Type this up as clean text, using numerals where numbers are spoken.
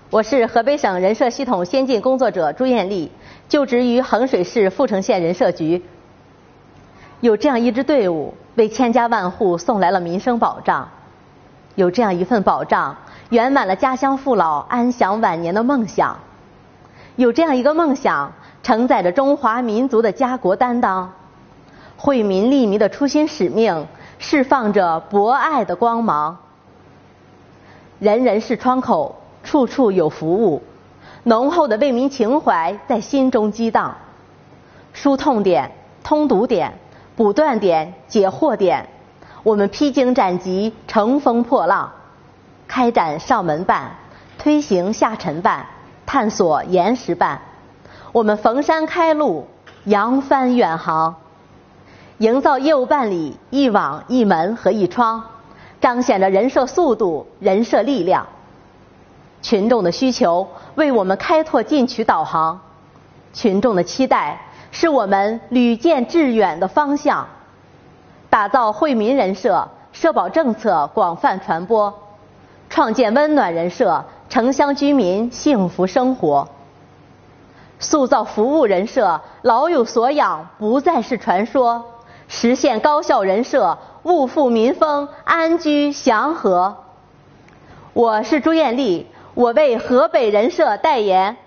我是河北省人社系统先进工作者朱艳丽，就职于衡水市阜城县人社局。有这样一支队伍，为千家万户送来了民生保障；有这样一份保障，圆满了家乡父老安享晚年的梦想；有这样一个梦想，承载着中华民族的家国担当，惠民利民的初心使命，释放着博爱的光芒。人人是窗口，处处有服务，浓厚的为民情怀在心中激荡。疏痛点、通堵点、补断点、解惑点，我们披荆斩棘，乘风破浪，开展上门办，推行下沉办，探索岩石办。我们逢山开路，扬帆远航，营造业务办理一网一门和一窗，彰显着人社速度、人社力量。群众的需求为我们开拓进取导航，群众的期待是我们屡见致远的方向。打造惠民人社，社保政策广泛传播，创建温暖人社，城乡居民幸福生活。塑造服务人社，老有所养不再是传说，实现高效人社，物阜民丰，安居祥和。我是朱艳丽，我为河北人社代言。